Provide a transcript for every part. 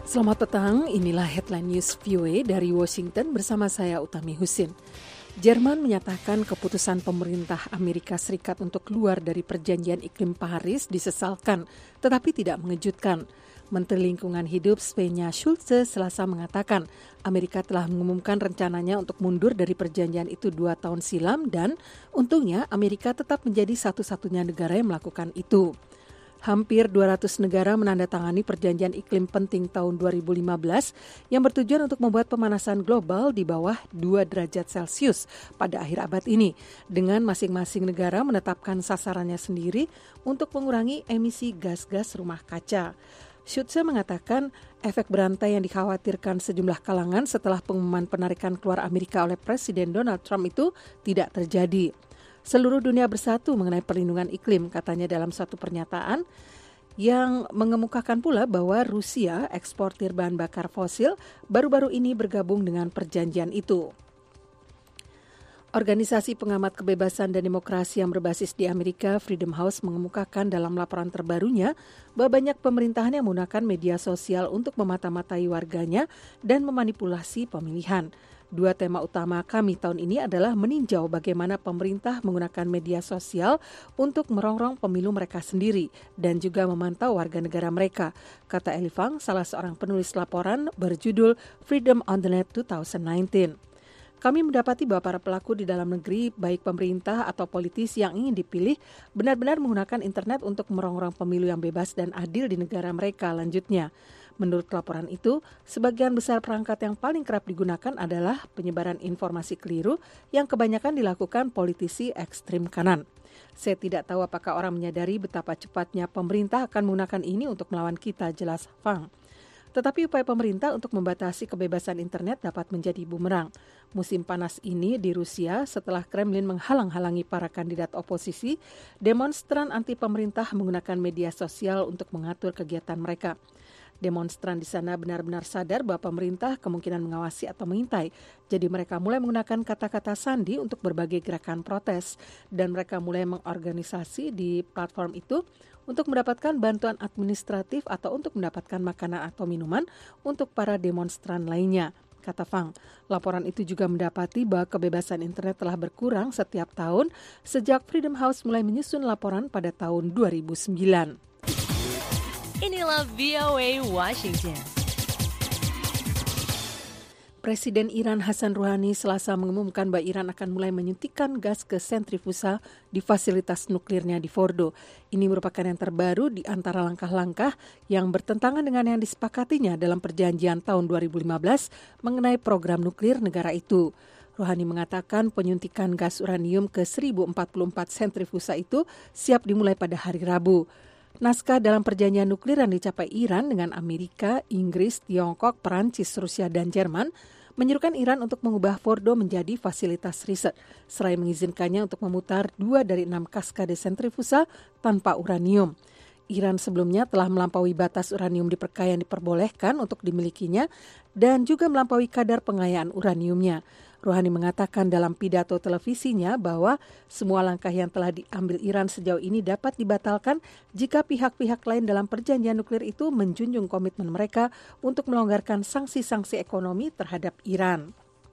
Selamat petang, inilah Headline News VOA dari Washington bersama saya Utami Husin. Jerman menyatakan keputusan pemerintah Amerika Serikat untuk keluar dari perjanjian iklim Paris disesalkan, tetapi tidak mengejutkan. Menteri Lingkungan Hidup Svenja Schulze Selasa mengatakan Amerika telah mengumumkan rencananya untuk mundur dari perjanjian itu 2 tahun silam dan untungnya Amerika tetap menjadi satu-satunya negara yang melakukan itu. Hampir 200 negara menandatangani perjanjian iklim penting tahun 2015 yang bertujuan untuk membuat pemanasan global di bawah 2 derajat Celcius pada akhir abad ini, dengan masing-masing negara menetapkan sasarannya sendiri untuk mengurangi emisi gas-gas rumah kaca. Schulze mengatakan efek berantai yang dikhawatirkan sejumlah kalangan setelah pengumuman penarikan keluar Amerika oleh Presiden Donald Trump itu tidak terjadi. Seluruh dunia bersatu mengenai perlindungan iklim, katanya dalam satu pernyataan yang mengemukakan pula bahwa Rusia, eksportir bahan bakar fosil, baru-baru ini bergabung dengan perjanjian itu. Organisasi pengamat kebebasan dan demokrasi yang berbasis di Amerika, Freedom House, mengemukakan dalam laporan terbarunya bahwa banyak pemerintahan yang menggunakan media sosial untuk memata-matai warganya dan memanipulasi pemilihan. 2 tema utama kami tahun ini adalah meninjau bagaimana pemerintah menggunakan media sosial untuk merongrong pemilu mereka sendiri dan juga memantau warga negara mereka, kata Eli Fang, salah seorang penulis laporan berjudul Freedom on the Net 2019. Kami mendapati bahwa para pelaku di dalam negeri, baik pemerintah atau politisi yang ingin dipilih, benar-benar menggunakan internet untuk merongrong pemilu yang bebas dan adil di negara mereka, lanjutnya. Menurut laporan itu, sebagian besar perangkat yang paling kerap digunakan adalah penyebaran informasi keliru yang kebanyakan dilakukan politisi ekstrim kanan. Saya tidak tahu apakah orang menyadari betapa cepatnya pemerintah akan menggunakan ini untuk melawan kita, jelas Fang. Tetapi upaya pemerintah untuk membatasi kebebasan internet dapat menjadi bumerang. Musim panas ini di Rusia, setelah Kremlin menghalang-halangi para kandidat oposisi, demonstran anti pemerintah menggunakan media sosial untuk mengatur kegiatan mereka. Demonstran di sana benar-benar sadar bahwa pemerintah kemungkinan mengawasi atau mengintai. Jadi mereka mulai menggunakan kata-kata sandi untuk berbagai gerakan protes. Dan mereka mulai mengorganisasi di platform itu untuk mendapatkan bantuan administratif atau untuk mendapatkan makanan atau minuman untuk para demonstran lainnya, kata Fang. Laporan itu juga mendapati bahwa kebebasan internet telah berkurang setiap tahun sejak Freedom House mulai menyusun laporan pada tahun 2009. Inilah VOA Washington. Presiden Iran Hassan Rouhani Selasa mengumumkan bahwa Iran akan mulai menyuntikkan gas ke sentrifusa di fasilitas nuklirnya di Fordo. Ini merupakan yang terbaru di antara langkah-langkah yang bertentangan dengan yang disepakatinya dalam perjanjian tahun 2015 mengenai program nuklir negara itu. Rouhani mengatakan penyuntikan gas uranium ke 1044 sentrifusa itu siap dimulai pada hari Rabu. Naskah dalam perjanjian nuklir yang dicapai Iran dengan Amerika, Inggris, Tiongkok, Perancis, Rusia, dan Jerman menyerukan Iran untuk mengubah Fordo menjadi fasilitas riset, seraya mengizinkannya untuk memutar 2 dari 6 kaskade sentrifusa tanpa uranium. Iran sebelumnya telah melampaui batas uranium diperkaya yang diperbolehkan untuk dimilikinya dan juga melampaui kadar pengayaan uraniumnya. Rouhani mengatakan dalam pidato televisinya bahwa semua langkah yang telah diambil Iran sejauh ini dapat dibatalkan jika pihak-pihak lain dalam perjanjian nuklir itu menjunjung komitmen mereka untuk melonggarkan sanksi-sanksi ekonomi terhadap Iran.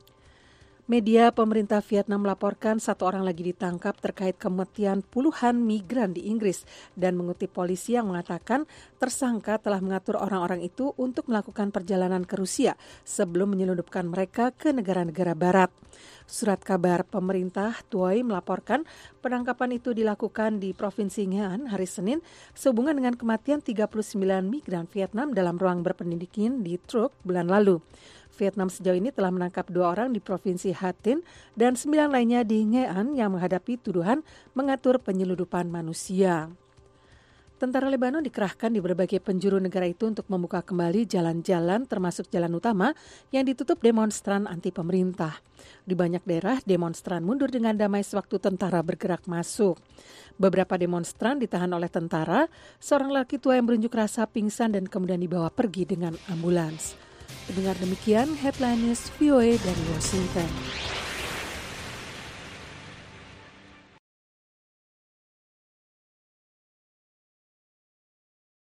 Media pemerintah Vietnam melaporkan 1 orang lagi ditangkap terkait kematian puluhan migran di Inggris dan mengutip polisi yang mengatakan tersangka telah mengatur orang-orang itu untuk melakukan perjalanan ke Rusia sebelum menyelundupkan mereka ke negara-negara barat. Surat kabar pemerintah Tuoi melaporkan penangkapan itu dilakukan di Provinsi Nghệ An hari Senin sehubungan dengan kematian 39 migran Vietnam dalam ruang berpendidikan di Truc bulan lalu. Vietnam sejauh ini telah menangkap 2 orang di Provinsi Hà Tĩnh dan 9 lainnya di Nghệ An yang menghadapi tuduhan mengatur penyeludupan manusia. Tentara Lebanon dikerahkan di berbagai penjuru negara itu untuk membuka kembali jalan-jalan termasuk jalan utama yang ditutup demonstran anti pemerintah. Di banyak daerah, demonstran mundur dengan damai sewaktu tentara bergerak masuk. Beberapa demonstran ditahan oleh tentara, seorang laki tua yang berunjuk rasa pingsan dan kemudian dibawa pergi dengan ambulans. Dengar demikian Headline News VOA dari Washington.